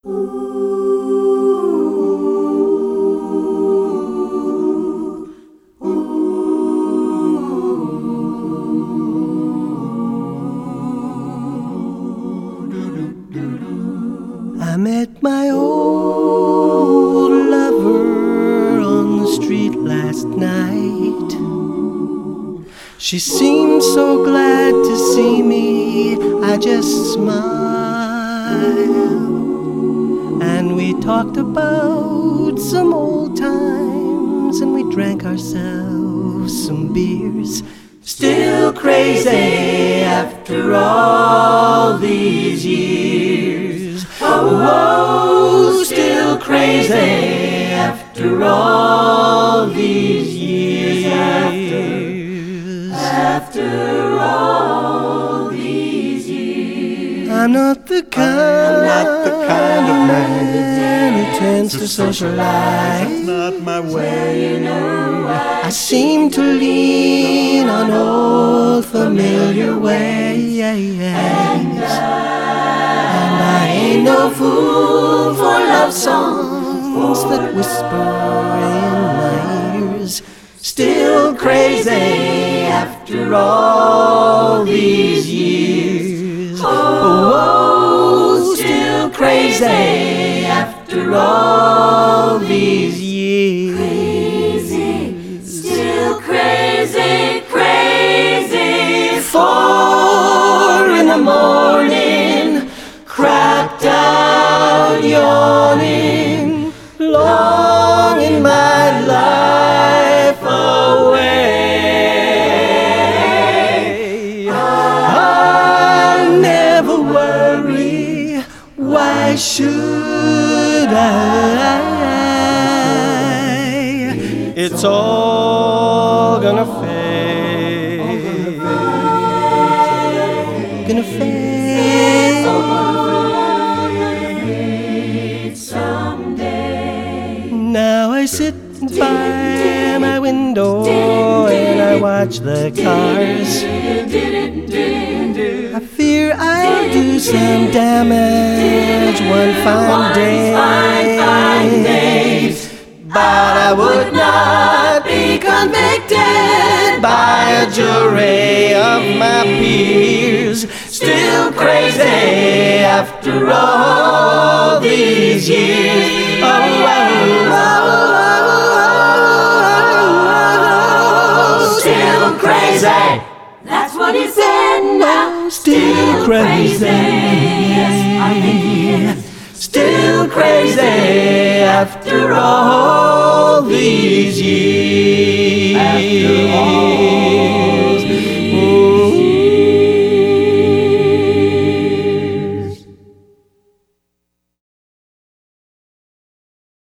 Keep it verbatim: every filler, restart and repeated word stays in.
I met my old lover on the street last night. She seemed so glad to see me, I just smiled. And we talked about some old times, and we drank ourselves some beers. Still crazy after all these years. Oh, still crazy after all these years. After all these years. I'm not the kind, I'm not the kind of man who tends to socialize. It's not my way. I seem to lean on old familiar ways, and I ain't no fool for love songs that whisper in my ears. Still crazy after all these years. Oh, still crazy after all these years. Crazy, crazy. Four in the morning, cracked out, yawning, longing my life away. I'll never worry, why should I? It's all gonna fade, gonna fade someday. Now I sit by my window and I watch the cars. I fear I'll do some damage one fine day, but I would not be convicted by a jury of my peers. Still crazy after all these years. Oh, oh, oh, oh, oh, still crazy. That's what he said now. Still crazy. Yes, I think he is. Still crazy after all these years. After all